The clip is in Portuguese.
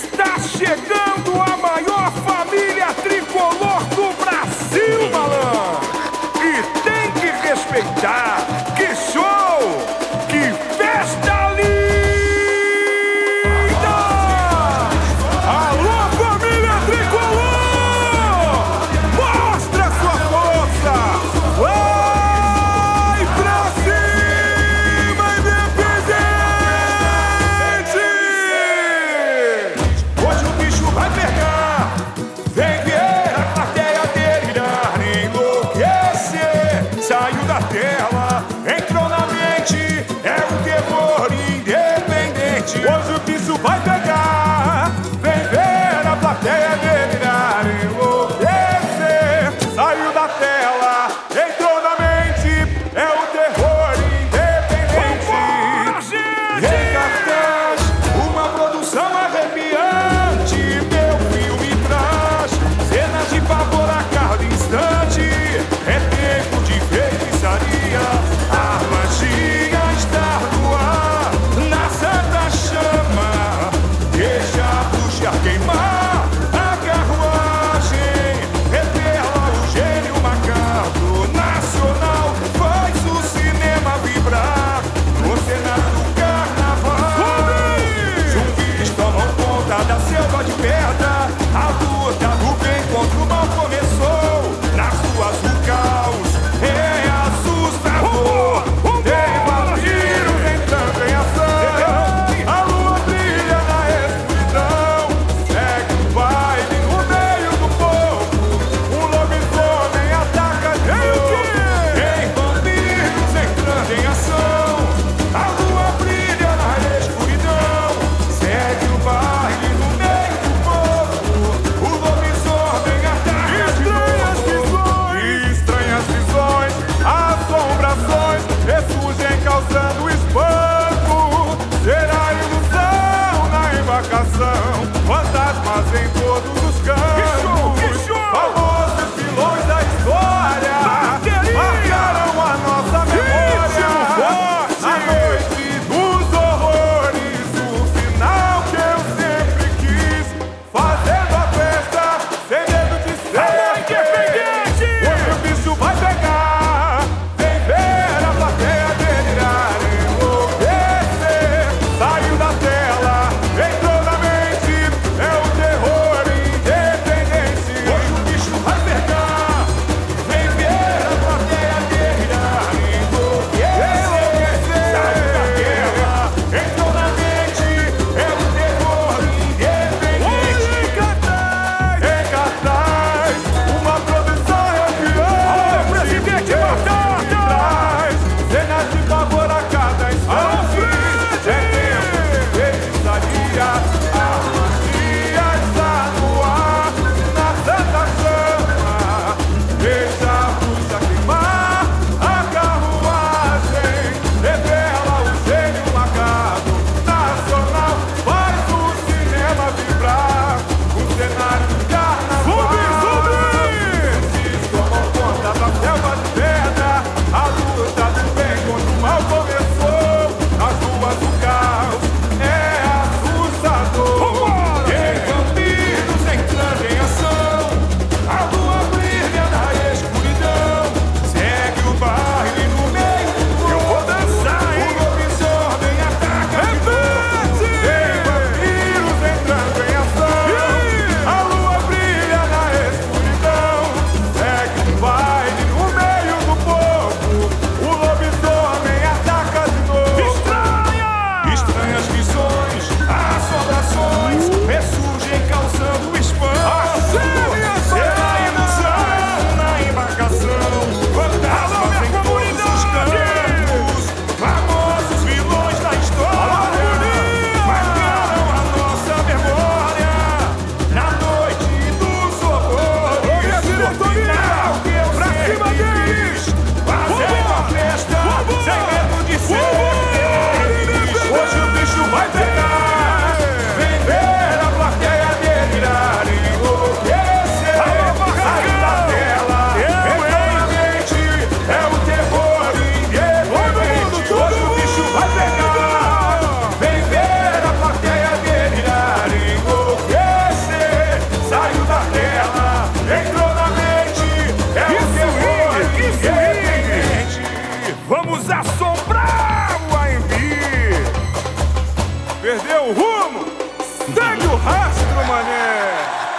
Está chegando a maior família tricolor do Brasil, malandro! E tem que respeitar! Que show! Que festa linda! Alô, família tricolor! Mostra sua força! Vai pra cima, Independente! Hoje o bicho vai pegar! Vem ver a plateia delirar, enlouquecer! Saiu da tela, entrou na mente, é o terror independente. Hoje o bicho vai pegar! Vem ver a plateia delirar, enlouquecer! Saiu da tela, entrou na mente, é o terror independente. Em cartaz, uma produção arrepiante, meu filme traz cenas de pavor a cada instante. É tempo de feitiçaria, a magia está no ar, na santa chama. Deixa a bruxa queimar a carruagem, revela o gênio macabro nacional, faz o cinema vibrar no cenário do carnaval. Zumbis tomam conta da selva de pedra, a luta do bem contra o mal começou. Nas ruas o caos é assustador, tem vampiros entrando em ação. A lua brilha na escuridão, segue o baile no meio do povo. Um lobisomem ataca de novo, tem vampiros entrando em ação. A lua brilha na escuridão, segue o baile no meio do povo. O lobisomem ataca de novo. Estranhas visões, assombrações ressurgem causando espanto. Será ilusão na embarcação, fantasmas em todos os cantos. Famosos vilões da história marcaram a nossa memória. A noite dos horrores, o final que eu sempre quis, fazendo a festa sem medo de ser independente. Hoje o bicho vai pegar, vem ver a plateia delirar, enlouquecer. Saiu da tela, entrou na mente, é o terror independente. rumo. Segue o rastro, mané.